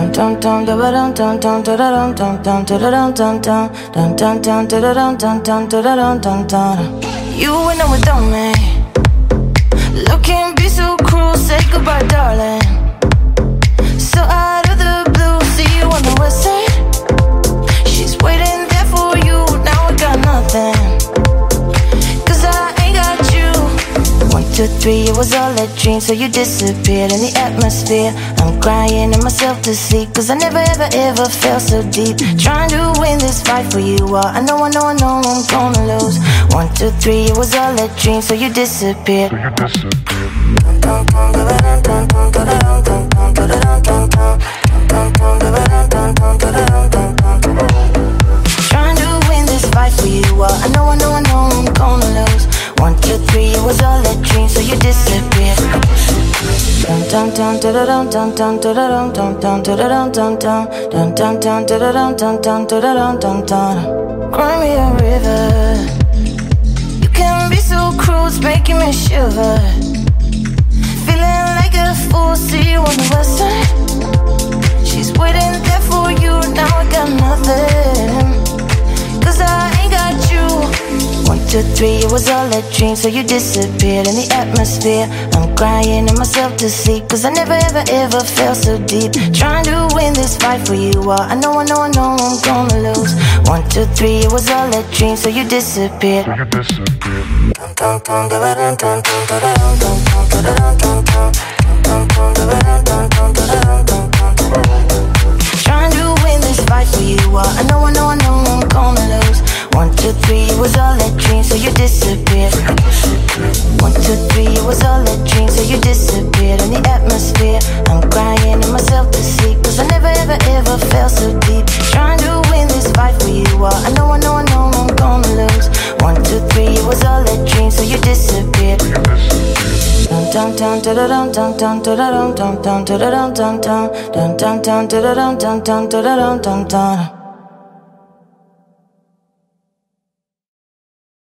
You went on without me. Love can't be so cruel. Say goodbye, darling. So out of the blue, see you on the west side. She's waiting there for you. Now I got nothing, 'cause I ain't got you. 1, 2, 3, it was all a dream, so you disappeared in the atmosphere. I'm crying in myself to sleep, 'cause I never ever ever felt so deep. Trying to win this fight for you, I know I'm gonna lose. 1, 2, 3, it was all a dream, so you disappeared. Trying to win this fight for you, I know I'm gonna lose. 1, 2, 3, it was all a dream, so you disappeared. Cry me a river. You can be so cruel, it's making me shiver. Feeling like a fool, see you on the west side. She's waiting there for you, now I got nothing, 'cause I ain't got you. 1, 2, 3, it was all a dream, so you disappeared in the atmosphere. I'm crying in myself to sleep, 'cause I never ever ever felt so deep. Trying to win this fight for you, I know I'm gonna lose. 1, 2, 3, it was all a dream, so you disappeared. Trying to win this fight for you, I know I'm gonna lose. 1, 2, 3, it was all a dream, so you disappeared. 1, 2, 3, it was all a dream, so you disappeared in the atmosphere. I'm crying in myself to sleep, 'cause I never ever ever felt so deep. Trying to win this fight for you, I know I'm gonna lose. 1, 2, 3, it was all a dream, so you disappeared. Dun